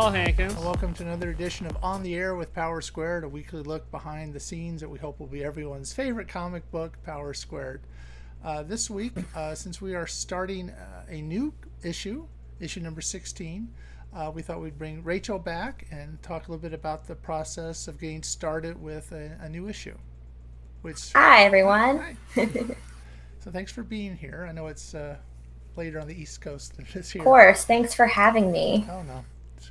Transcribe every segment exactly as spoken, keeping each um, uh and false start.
Paul Hankins. Welcome to another edition of On the Air with Power Squared, a weekly look behind the scenes that we hope will be everyone's favorite comic book, Power Squared. Uh, this week, uh, since we are starting uh, a new issue, issue number sixteen, uh, we thought we'd bring Rachel back and talk a little bit about the process of getting started with a, a new issue. Which, Hi, everyone. Hi. So thanks for being here. I know it's uh, later on the East Coast than this here. Of course. Thanks for having me. Oh, no.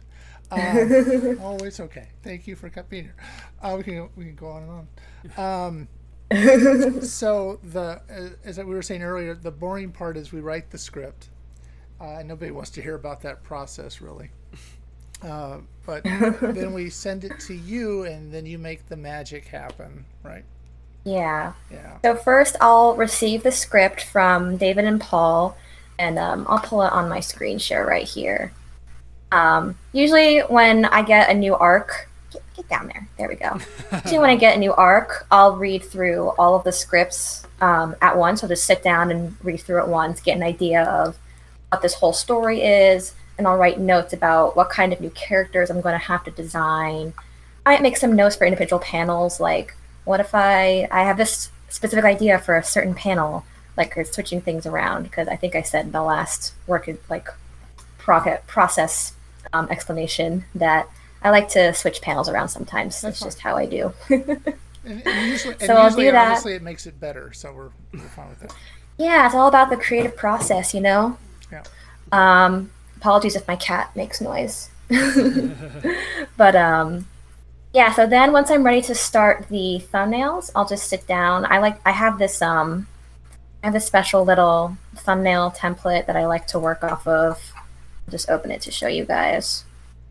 Um, oh, it's okay. Thank you for being here. Uh, we can we can go on and on. Um, so the as we were saying earlier, the boring part is we write the script. Uh, and nobody wants to hear about that process really. Uh, but then we send it to you, and then you make the magic happen, right? Yeah. Yeah. So first, I'll receive the script from David and Paul, and um, I'll pull it on my screen share right here. Um, usually when I get a new arc, get, get down there, there we go. Usually when I get a new arc, I'll read through all of the scripts um, at once. I'll just sit down and read through it once, get an idea of what this whole story is, and I'll write notes about what kind of new characters I'm going to have to design. I might make some notes for individual panels, like what if I, I have this specific idea for a certain panel, like switching things around, because I think I said in the last work, like pro- process Um, explanation that I like to switch panels around sometimes. That's it's fine. Just how I do. and, and usually, so and I'll usually, do that. Honestly, it makes it better, so we're, we're fine with that. Yeah, it's all about the creative process, you know? Yeah. Um, apologies if my cat makes noise. But, um, yeah, so then once I'm ready to start the thumbnails, I'll just sit down. I like, I have this, um, I have this special little thumbnail template that I like to work off of. I'll just open it to show you guys.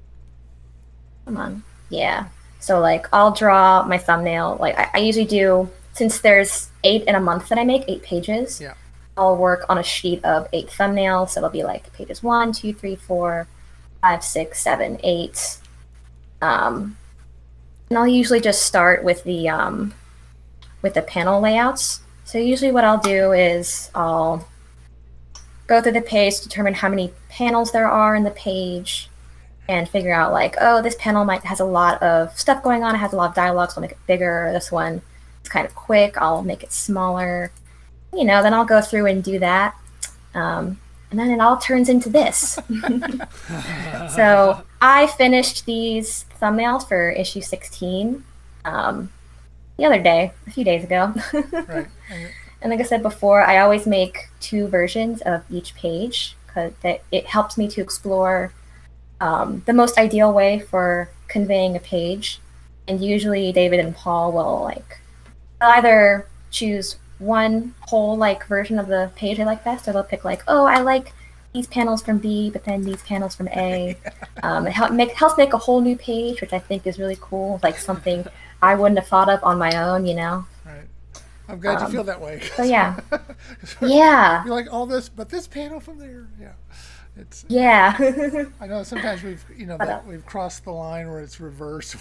Come on. Yeah. So like I'll draw my thumbnail. Like I, I usually do, since there's eight in a month that I make, eight pages. Yeah. I'll work on a sheet of eight thumbnails. So it'll be like pages one, two, three, four, five, six, seven, eight. Um, and I'll usually just start with the um, with the panel layouts. So usually what I'll do is I'll go through the page, determine how many panels there are in the page, and figure out like, oh, this panel might has a lot of stuff going on. It has a lot of dialogue, so I'll make it bigger. This one is kind of quick. I'll make it smaller. You know, then I'll go through and do that. Um, and then it all turns into this. So I finished these thumbnails for issue sixteen um, the other day, a few days ago. Right. And like I said before, I always make two versions of each page because it helps me to explore um, the most ideal way for conveying a page. And usually David and Paul will like either choose one whole like version of the page I like best, or they'll pick like, oh, I like these panels from B, but then these panels from A. Um, it help make, helps make a whole new page, which I think is really cool, like something I wouldn't have thought of on my own, you know? Right. I'm glad um, you feel that way. So yeah, yeah. You're like all this, but this panel from there, yeah. It's yeah. I know sometimes we've you know but, that uh, we've crossed the line where it's reversed.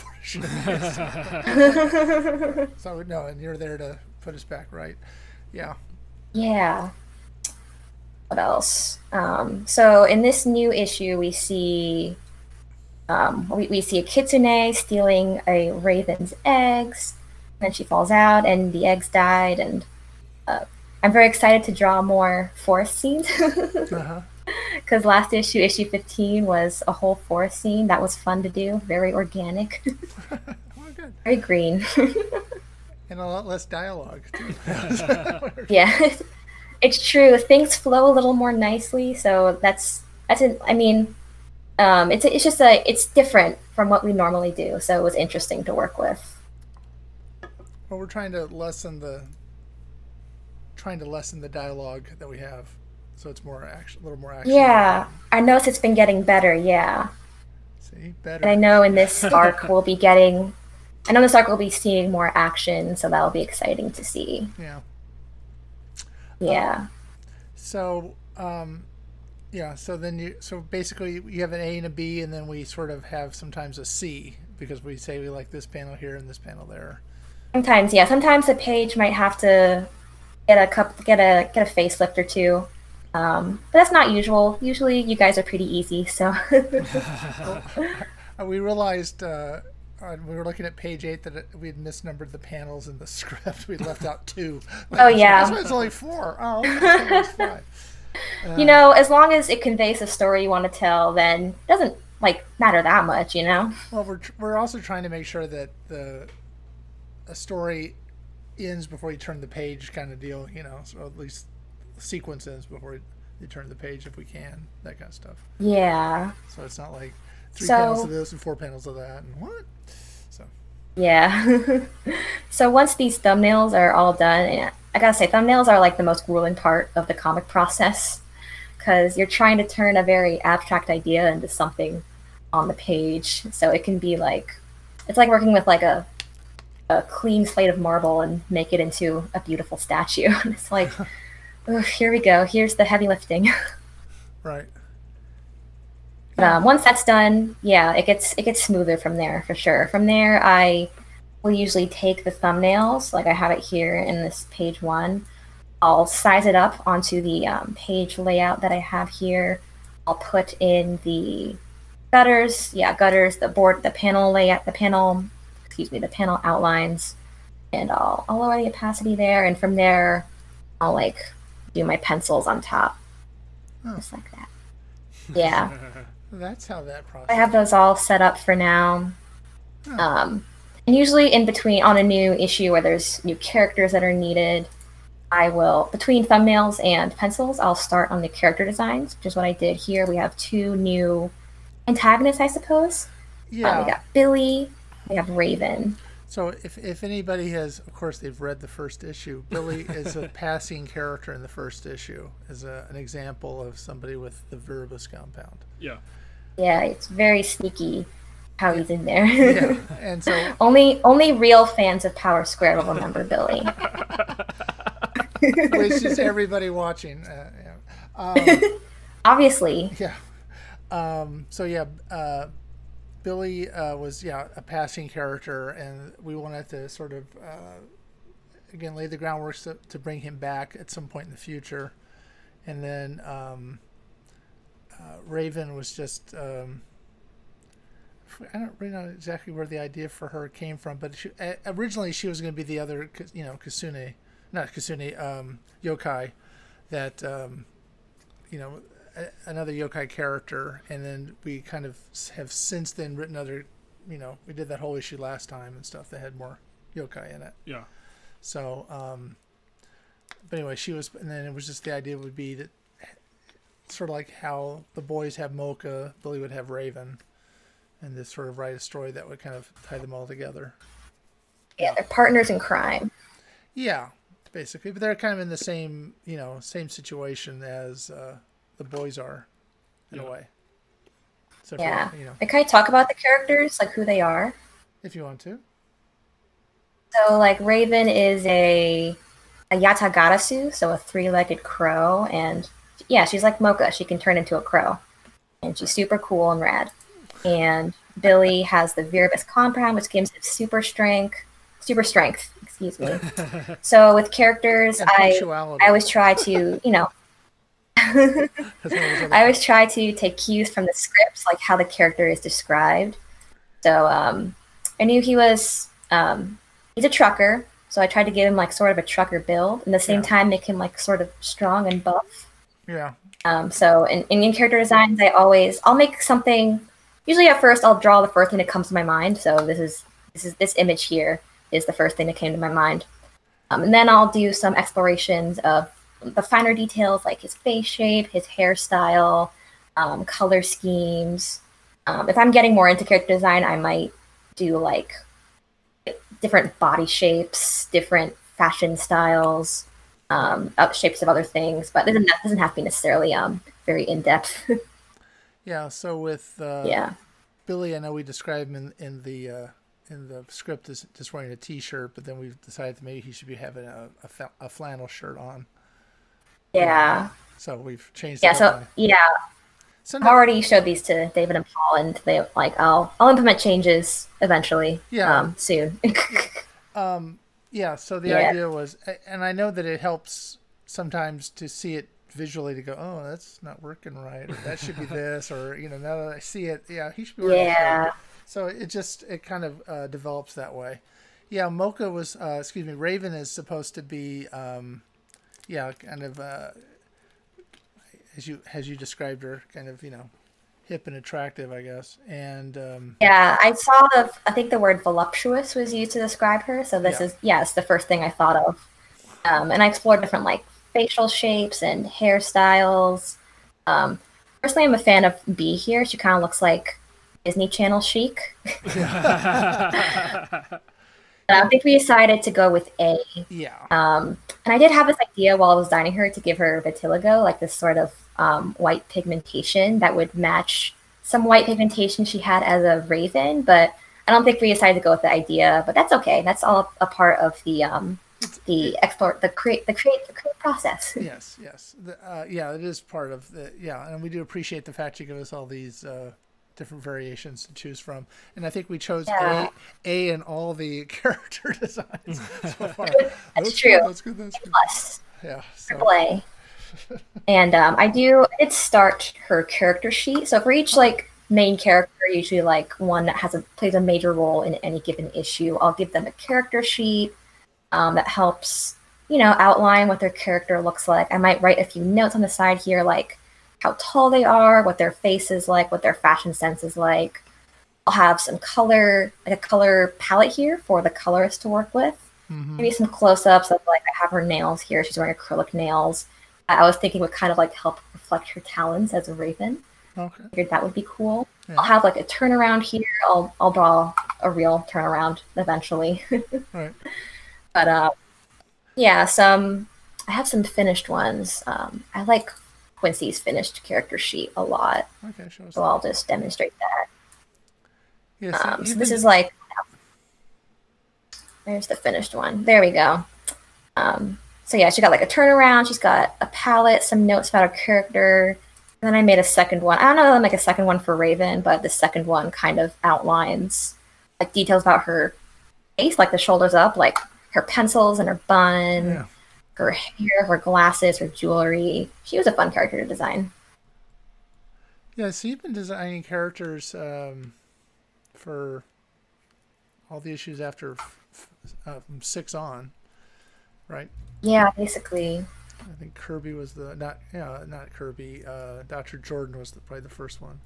So no, and you're there to put us back right. Yeah. Yeah. What else? Um, so in this new issue, we see um, we we see a kitsune stealing a raven's eggs. Then she falls out, and the eggs died. And uh, I'm very excited to draw more forest scenes. Uh-huh. Because last issue, issue fifteen, was a whole forest scene. That was fun to do. Very organic. Oh, good. Very green. And a lot less dialogue, too. Yeah. It's true. Things flow a little more nicely. So that's, that's an, I mean, um, it's, it's just a, it's different from what we normally do. So it was interesting to work with. Well, we're trying to lessen the, trying to lessen the dialogue that we have. So it's more action, a little more action. Yeah, I noticed it's been getting better. Yeah. See, better. And I know in this arc we'll be getting. I know this arc we'll be seeing more action, so that'll be exciting to see. Yeah. Yeah. Um, so, um, yeah. So then you. So basically, you have an A and a B, and then we sort of have sometimes a C because we say we like this panel here and this panel there. Sometimes, yeah. Sometimes a page might have to get a cup, get a get a facelift or two. Um, but that's not usual. Usually, you guys are pretty easy. So. Well, we realized uh, uh, we were looking at page eight that it, we had misnumbered the panels in the script. We left out two. Oh yeah. This one's only four. Oh, okay, this one's five. Uh, You know, as long as it conveys the story you want to tell, then it doesn't like matter that much. You know. well, we're tr- we're also trying to make sure that the a story ends before you turn the page, kind of deal. You know, so at least the sequence ends before you turn the page if we can. That kind of stuff. Yeah. So it's not like three So- panels of this and four panels of that and what. So Yeah. So once these thumbnails are all done, and I gotta say, thumbnails are like the most grueling part of the comic process because you're trying to turn a very abstract idea into something on the page. So it can be like, it's like working with like a a clean slate of marble and make it into a beautiful statue. It's like, oh, here we go. Here's the heavy lifting. right. But, um, once that's done, yeah, it gets it gets smoother from there for sure. From there, I will usually take the thumbnails, like I have it here in this page one. I'll size it up onto the um, page layout that I have here. I'll put in the gutters, yeah, gutters, the board, the panel layout, the panel, excuse me, the panel outlines, and I'll I'll lower the opacity there, and from there, I'll like do my pencils on top, Oh. just like that. Yeah. That's how that process. I have those all set up for now. Oh. Um, and usually in between, on a new issue where there's new characters that are needed, I will, between thumbnails and pencils, I'll start on the character designs, which is what I did here. We have two new antagonists, I suppose. yeah. Um, we got Billy, we have Raven. So if, if anybody has, of course, they've read the first issue, Billy is a passing character in the first issue, as a, an example of somebody with the Viribus compound. Yeah. Yeah, it's very sneaky how he's in there. Yeah, and so only only real fans of Power Square will remember Billy. which is everybody watching. Uh, yeah. Um, Obviously. yeah. Um, so yeah, uh, Billy uh, was yeah a passing character, and we wanted to sort of uh, again lay the groundwork to, to bring him back at some point in the future, and then um, uh, Raven was just um, I don't really know exactly where the idea for her came from, but she, uh, originally she was going to be the other you know Kasune, not Kasune, um, yokai that um, you know. Another yokai character, and then we kind of have since then written other, you know, we did that whole issue last time and stuff that had more yokai in it. Yeah. So, um, but anyway, she was, and then it was just the idea would be that sort of like how the boys have Mocha, Billy would have Raven, and this sort of write a story that would kind of tie them all together. Yeah, they're partners in crime. Yeah, basically, but they're kind of in the same, you know, same situation as uh, the boys are, in Yeah. a way. So Yeah. if you, you know, And can I talk about the characters, like who they are? if you want to. So, like, Raven is a a Yatagarasu, so a three-legged crow, and yeah, she's like Mocha. She can turn into a crow, and she's super cool and rad. And Billy has the Viribus compound, which gives him super strength. Super strength, excuse me. So with characters, And I punctuality. I always try to, you know, That's what it was I always try to take cues from the scripts, like how the character is described. So um, I knew he was um, he's a trucker, so I tried to give him like sort of a trucker build, and at the same Yeah. time make him like sort of strong and buff. Yeah. Um, so in, in character designs, I always I'll make something. Usually at first, I'll draw the first thing that comes to my mind. So this is this is this image here is the first thing that came to my mind, um, and then I'll do some explorations of the finer details like his face shape, his hairstyle, um, color schemes. Um, if I'm getting more into character design, I might do like different body shapes, different fashion styles, um, up shapes of other things. But it doesn't, that doesn't have to be necessarily um, very in depth. Yeah. So with uh, Yeah, Billy, I know we described him in, in the uh, in the script as just wearing a T-shirt, but then we've decided that maybe he should be having a, a, fa- a flannel shirt on. yeah, So we've changed. yeah. it So up on- yeah, I've Sometimes- already showed these to David and Paul, and they like I'll I'll implement changes eventually. Yeah. Um, soon. Um, yeah, so the Yeah. idea was, and I know that it helps sometimes to see it visually to go, oh, that's not working right, or that should be this, or you know, now that I see it, yeah, he should be wearing Yeah. that. So it just it kind of uh, develops that way. Yeah, Mocha was, uh, excuse me, Raven is supposed to be, um, yeah, kind of uh, as you as you described her, kind of you know, hip and attractive, I guess, and um, Yeah, I saw the, I think the word voluptuous was used to describe her. So this Yeah. is, yes, the first thing I thought of. Um, and I explored different like facial shapes and hairstyles. Um, personally, I'm a fan of B here. She kind of looks like Disney Channel chic. And I think we decided to go with A. yeah, Um, and I did have this idea while I was designing her to give her vitiligo, like this sort of um, white pigmentation that would match some white pigmentation she had as a raven. But I don't think we decided to go with the idea. But that's okay. That's all a part of the um, the explore, the create, the create, the create process. yes, yes, the, uh, yeah, it is part of the yeah, and we do appreciate the fact you give us all these. Uh, different variations to choose from, and I think we chose Yeah. A, A in all the character designs so far. That's true. Good, that's good. That's good. Plus, Yeah. So, triple A. And um, I do I did start her character sheet. So for each like main character, usually like one that has a plays a major role in any given issue, I'll give them a character sheet um, that helps you know outline what their character looks like. I might write a few notes on the side here, like how tall they are, what their face is like, what their fashion sense is like. I'll have some color, like a color palette here for the colorist to work with. mhm. Maybe some close-ups of like I have her nails here. She's wearing acrylic nails. I was thinking would kind of like help reflect her talents as a raven. Okay. Figured that would be cool. Yeah. I'll have like a turnaround here. I'll I'll draw a real turnaround eventually. Right. But uh, yeah, some I have some finished ones. Um, I like Quincy's finished character sheet a lot, Okay. Show us. so that. I'll just demonstrate that. Yes. Um, so you've this been- is like, there's the finished one. There we go. Um, so yeah, she got like a turnaround. She's got a palette, some notes about her character. And then I made a second one. I don't know if I'll make a second one for Raven, but the second one kind of outlines like details about her face, like the shoulders up, like her pencils and her bun, Yeah. her hair, her glasses, her jewelry. She was a fun character to design. Yeah. So you've been designing characters um, for all the issues after f- f- uh, from six on, right? Yeah, basically. I think Kirby was the not yeah not Kirby. Uh, Doctor Jordan was the, probably the first one.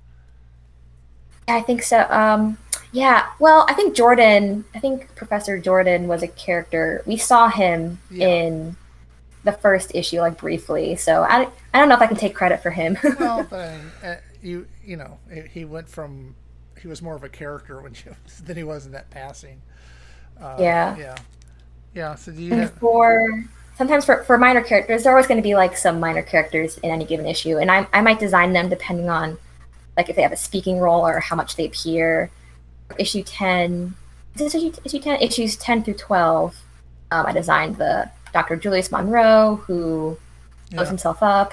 I think so. Um, yeah. Well, I think Jordan. I think Professor Jordan was a character. We saw him Yeah. in the first issue, like briefly. So I, I don't know if I can take credit for him. Well, but I mean, uh, you you know he went from he was more of a character when you than he was in that passing. Uh, Yeah. Yeah. Yeah. So do you And have? for sometimes for, for minor characters, there are always going to be like some minor characters in any given issue, and I I might design them depending on like if they have a speaking role or how much they appear. Issue ten, is this issue, issue ten? Issues ten through twelve. Um, I designed the Doctor Julius Monroe who blows Yeah. himself up.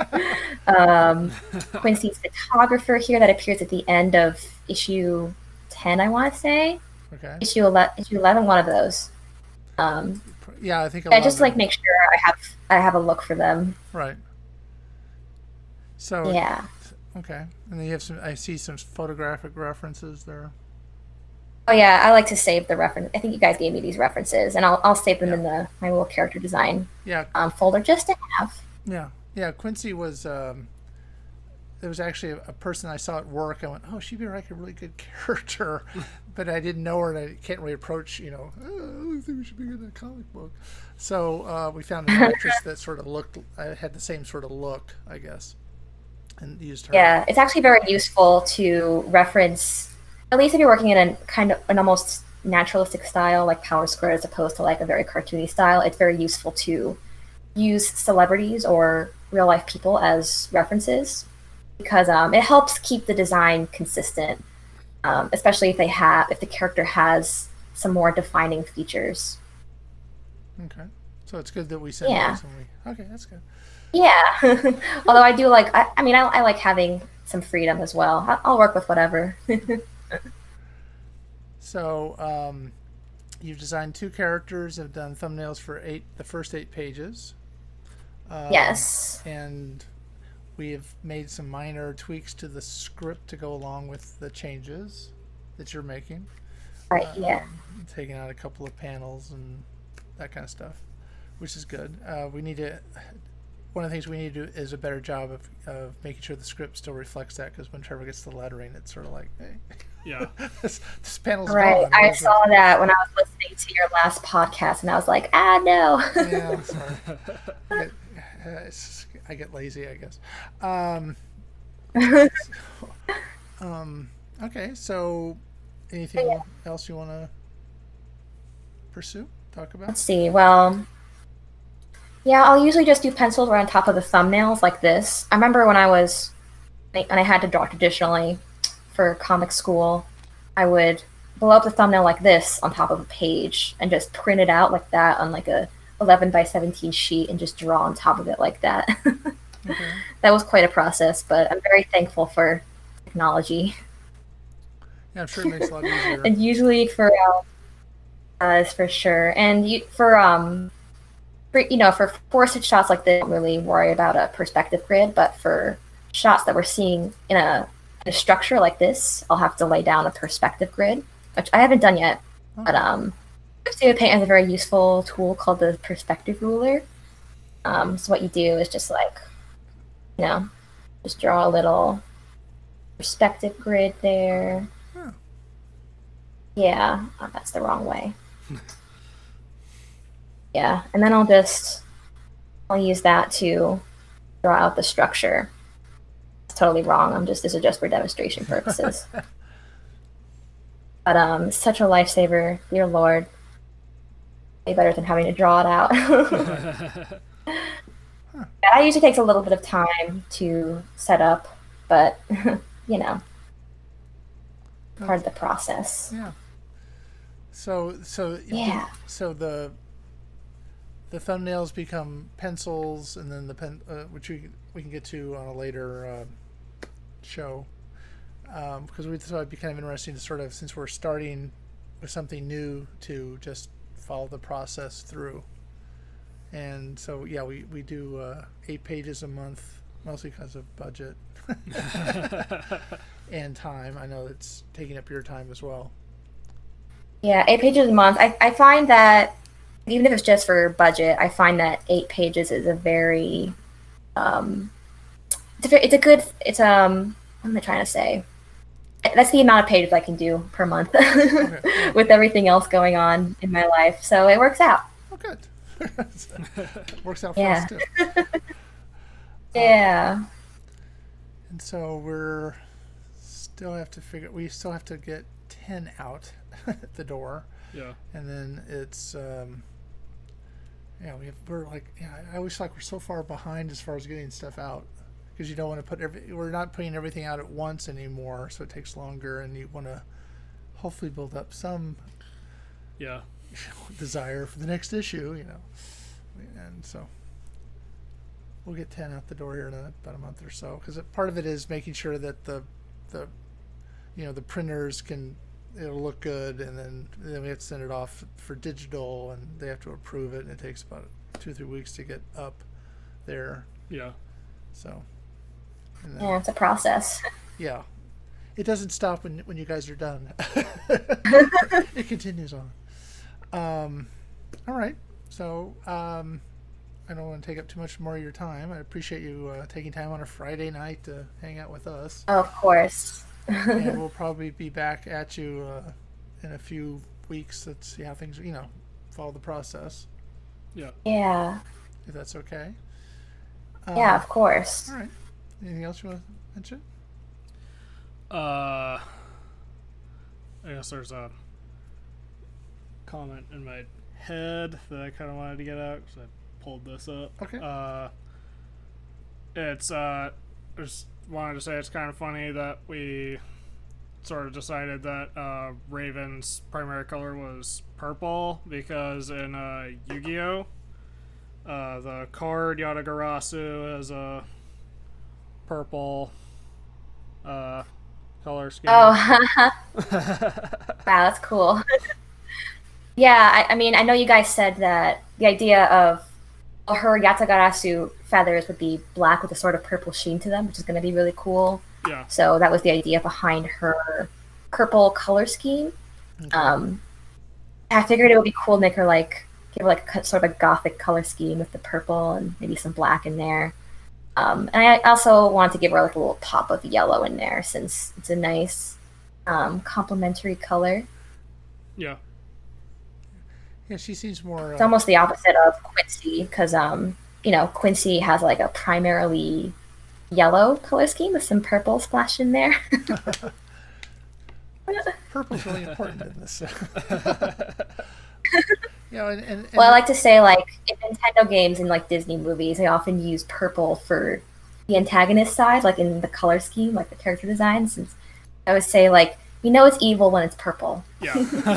um, Quincy's photographer here that appears at the end of issue ten, I want to say. Okay. Issue eleven, issue eleven, one of those. Um, Yeah, I think. A I lot just of like them- make sure I have I have a look for them. Right. So Yeah. okay, and then you have some. I see some photographic references there. Oh yeah, I like to save the reference. I think you guys gave me these references, and I'll I'll save them in the my little character design Yeah. um, folder just to have. Yeah. Yeah. Quincy was. Um, there was actually a, a person I saw at work. I went, oh, she'd be like a really good character, but I didn't know her, and I can't really approach. You know, oh, I think we should be in a comic book. So uh, we found an actress that sort of looked uh, had the same sort of look, I guess, and used her. Yeah, it's actually very useful to reference, at least if you're working in a kind of an almost naturalistic style like Power Square as opposed to like a very cartoony style. It's very useful to use celebrities or real life people as references because um, it helps keep the design consistent, um, especially if they have if the character has some more defining features. Okay. So it's good that we sent Yeah. those and we. Okay, that's good. Yeah, although I do like I, I mean I, I like having some freedom as well. I, I'll work with whatever. So um, you've designed two characters, have done thumbnails for eight, the first eight pages. Um, Yes. And we have made some minor tweaks to the script to go along with the changes that you're making. Right. Yeah. Um, taking out a couple of panels and that kind of stuff, which is good. Uh, we need to. One of the things we need to do is a better job of, of making sure the script still reflects that, because when Trevor gets the lettering, it's sort of like, hey, Yeah. this, this panel's Right. gone. I Where's saw it? that when I was listening to your last podcast, and I was like, ah, no. Yeah, sorry. I get, uh, it's just, I get lazy, I guess. Um, um, okay, so anything Yeah. else you want to pursue, talk about? Let's see. Well, yeah, I'll usually just do pencils right on top of the thumbnails like this. I remember when I was, when I had to draw traditionally for comic school, I would blow up the thumbnail like this on top of a page and just print it out like that on like a eleven by seventeen sheet and just draw on top of it like that. Okay. That was quite a process, but I'm very thankful for technology. Yeah, I'm sure it makes it a lot easier. And usually for uh, uh, for sure, and you, for um, for, you know, for forested shots like this, I don't really worry about a perspective grid. But for shots that we're seeing in a, in a structure like this, I'll have to lay down a perspective grid, which I haven't done yet. Oh. But um, Studio Paint has a very useful tool called the perspective ruler. Um, so what you do is just like, you know, just draw a little perspective grid there. Huh. Yeah, oh, that's the wrong way. Yeah, and then I'll just, I'll use that to draw out the structure. It's totally wrong. I'm just, this is just for demonstration purposes. But um, it's such a lifesaver, dear Lord. Way better than having to draw it out. Yeah, that usually takes a little bit of time to set up, but you know, part of the process. Yeah. So so Yeah. So the the thumbnails become pencils, and then the pen, uh, which we we can get to on a later uh, show, um, because we thought it'd be kind of interesting to sort of, since we're starting with something new, to just follow the process through. And so yeah, we we do uh, eight pages a month, mostly because of budget and time. I know it's taking up your time as well. Yeah, eight pages a month. I, I find that even if it's just for budget, I find that eight pages is a very, um, it's a, very, it's a good, it's um, what am I trying to say? That's the amount of pages I can do per month Okay. with everything else going on in my life. So it works out. Oh, good. Works out for Yeah. us too. Yeah. And so we're still have to figure. We still have to get ten out the door, Yeah. and then it's um, yeah. We have, we're like yeah. I always feel like we're so far behind as far as getting stuff out, because you don't want to put every. We're not putting everything out at once anymore, so it takes longer, and you want to hopefully build up some Yeah. desire for the next issue, you know. And so we'll get ten out the door here in a, about a month or so, because part of it is making sure that the the you know the printers can, it'll look good, and then then we have to send it off for digital, and they have to approve it, and it takes about two or three weeks to get up there. Yeah. So and then, Yeah, it's a process. yeah, it doesn't stop when when you guys are done. It continues on. Um, all right. So um, I don't want to take up too much more of your time. I appreciate you uh, taking time on a Friday night to hang out with us. Oh, of course. And we'll probably be back at you uh, in a few weeks to see how things, you know, follow the process, Yeah. Yeah. if that's okay. Yeah, Um, of course. All right. Anything else you want to mention? Uh, I guess there's a comment in my head that I kind of wanted to get out because I pulled this up. Okay. Uh, it's uh, I just wanted to say it's kind of funny that we sort of decided that uh, Raven's primary color was purple, because in uh, Yu-Gi-Oh, uh, the card Yatagarasu has a purple uh, color scheme. Oh, wow, that's cool. Yeah, I, I mean, I know you guys said that the idea of her Yatagarasu feathers would be black with a sort of purple sheen to them, which is going to be really cool. Yeah. So that was the idea behind her purple color scheme. Okay. Um, I figured it would be cool to make her like give her like a, sort of a gothic color scheme with the purple and maybe some black in there. Um, and I also wanted to give her like a little pop of yellow in there since it's a nice um, complementary color. Yeah. Yeah, she seems more. It's Uh, almost the opposite of Quincy because, um, you know, Quincy has like a primarily yellow color scheme with some purple splashed in there. Purple's really important in this. You know, and, and, and Well, I like to say, like, in Nintendo games and, like, Disney movies, they often use purple for the antagonist side, like, in the color scheme, like, the character design. Since I would say, like, you know it's evil when it's purple. Yeah.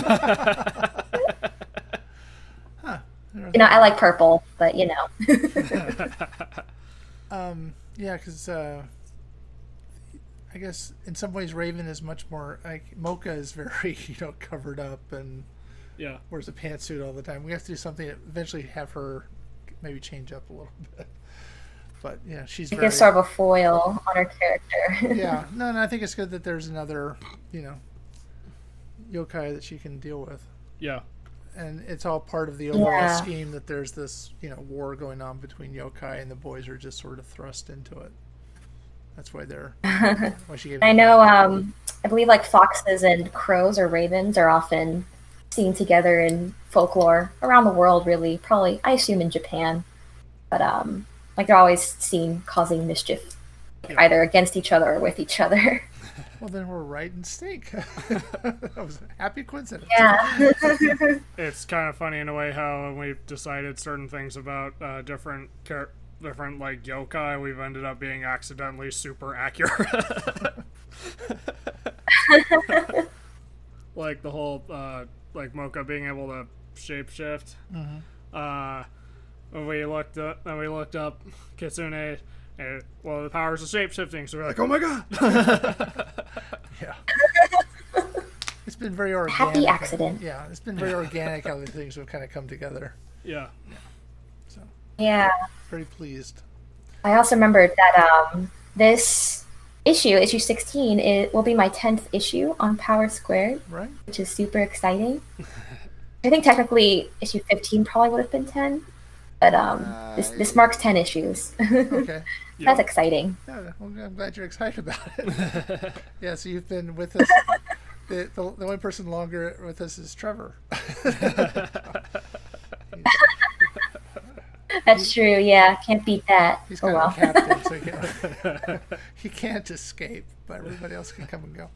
huh. You know, I like purple, but, you know. Um, yeah, because uh, I guess in some ways Raven is much more like Mocha is very you know covered up and Yeah. wears a pantsuit all the time. We have to do something to eventually have her maybe change up a little bit. But yeah, she's It very gives sort of a foil on her character. yeah. No, no, I think it's good that there's another you know yokai that she can deal with. Yeah. And it's all part of the overall Yeah. scheme that there's this, you know, war going on between yokai and the boys are just sort of thrust into it. That's why they're. Why she gave I know, um, I believe, like, foxes and crows or ravens are often seen together in folklore around the world, really. Probably, I assume, in Japan. But, um, like, they're always seen causing mischief, Yeah. either against each other or with each other. Well, then we're right in sync. That was a happy coincidence. Yeah. It's kind of funny in a way how when we've decided certain things about uh, different char- different like yokai, we've ended up being accidentally super accurate. Like the whole uh, like Mocha being able to shapeshift. Mm-hmm. Uh, when we looked up, when we looked up Kitsune, and well, the powers of shapeshifting, so we're like, oh my god. Yeah. It's been very organic. Happy accident. Yeah, it's been very organic how the things have kind of come together. Yeah. So, Yeah. very pleased. I also remembered that um, this issue, issue sixteen, it will be my tenth issue on Power Squared, Right? which is super exciting. I think technically issue fifteen probably would have been ten, but um, this this marks ten issues. Okay. That's exciting. Yeah, well, I'm glad you're excited about it. Yeah, so you've been with us. The, the, the only person longer with us is Trevor. That's true. Yeah, can't beat that. He's Oh kind well. of a captain, so he can't, he can't escape, but everybody else can come and go.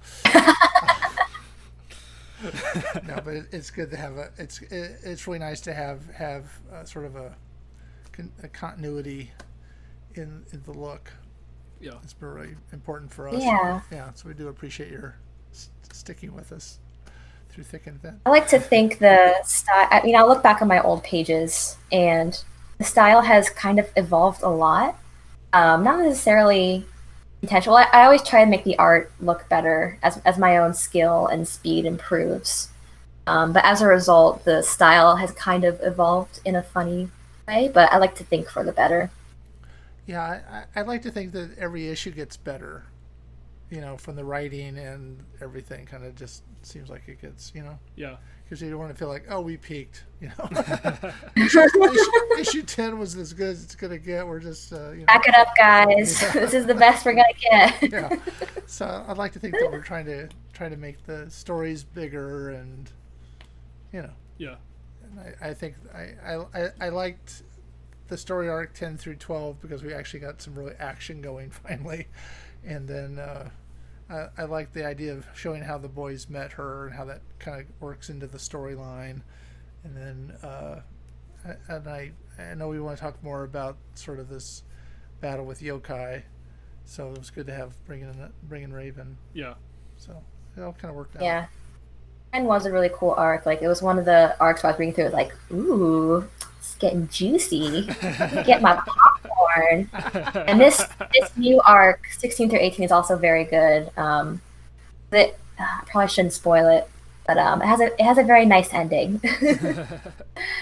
No, but it, it's good to have a. It's it, it's really nice to have have uh, sort of a, con, a continuity in in the look. Yeah. It's been really important for us. Yeah. Yeah. So we do appreciate your s- sticking with us through thick and thin. I like to think the style. I mean, I'll look back on my old pages, and the style has kind of evolved a lot. Um, not necessarily intentional. I, I always try to make the art look better as as my own skill and speed improves. Um, but as a result, the style has kind of evolved in a funny way. But I like to think for the better. Yeah, I, I, I'd like to think that every issue gets better. You know, from the writing and everything, kind of just seems like it gets. You know. Yeah. Because you don't want to feel like, oh, we peaked, you know. issue, issue, issue ten was as good as it's gonna get. We're just, uh, you know. Back it up, guys. Yeah. This is the best we're gonna get. Yeah. So I'd like to think that we're trying to try to make the stories bigger, and you know. Yeah. And I, I think I, I I liked the story arc ten through twelve because we actually got some really action going finally, and then. Uh, I, I like the idea of showing how the boys met her and how that kind of works into the storyline, and then uh, and I I know we want to talk more about sort of this battle with yokai, so it was good to have bringing in bringing Raven. Yeah. So it all kind of worked out. Yeah. And was a really cool arc. Like it was one of the arcs I was reading through. It was like, ooh, it's getting juicy. Get my popcorn. And this this new arc, sixteen through eighteen, is also very good. Um, it, uh, I probably shouldn't spoil it, but um, it has a it has a very nice ending.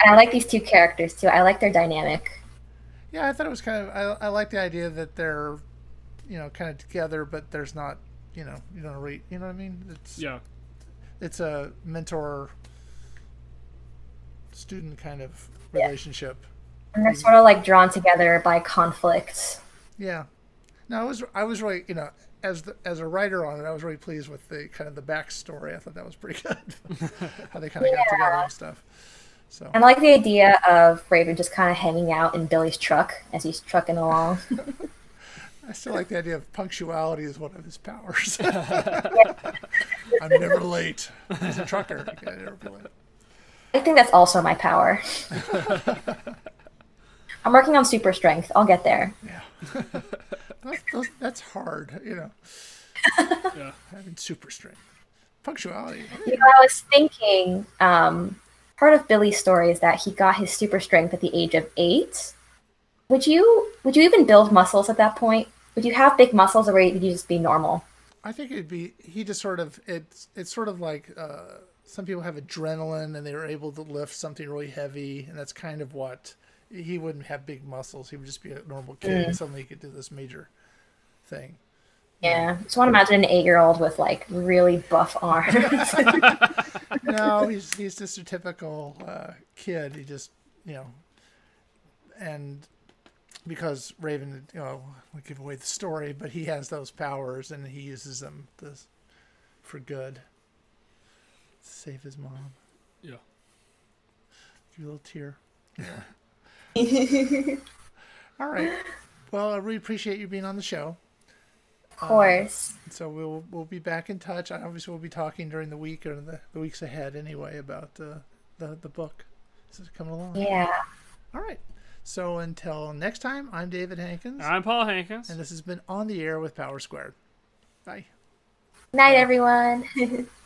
And I like these two characters too. I like their dynamic. Yeah, I thought it was kind of. I, I like the idea that they're, you know, kind of together, but there's not, you know, you don't rate. You know what I mean? It's Yeah. it's a mentor student kind of relationship. And they're sort of like drawn together by conflict. Yeah. No, I was I was really, you know, as the, as a writer on it, I was really pleased with the kind of the backstory. I thought that was pretty good. How they kind of Yeah. got together and stuff. So And I like the idea of Raven just kind of hanging out in Billy's truck as he's trucking along. I still like the idea of punctuality is one of his powers. I'm never late. He's a trucker. He can't never be late. I think that's also my power. I'm working on super strength. I'll get there. Yeah. that's, those, that's hard, you know. Yeah. Having super strength. Punctuality. You know, I was thinking, um, part of Billy's story is that he got his super strength at the age of eight. Would you would you even build muscles at that point? Would you have big muscles, or would you just be normal? I think it'd be, he just sort of, it's it's sort of like, uh, some people have adrenaline and they're able to lift something really heavy, and that's kind of what, he wouldn't have big muscles. He would just be a normal kid, Mm. and suddenly he could do this major thing. Yeah. Just want to imagine an eight-year-old with like really buff arms. No, he's he's just a typical uh, kid. He just, you know, and because Raven, you know, we give away the story, but he has those powers and he uses them to, for good. Save his mom. Yeah. Give you a little tear. All right. Well, I really appreciate you being on the show. Of course. So we'll we'll be back in touch. Obviously, we'll be talking during the week or the, the weeks ahead anyway about uh, the the book. This is coming along. Yeah. All right. So until next time, I'm David Hankins, I'm Paul Hankins. and this has been On the Air with Power Squared. Bye. Night, everyone.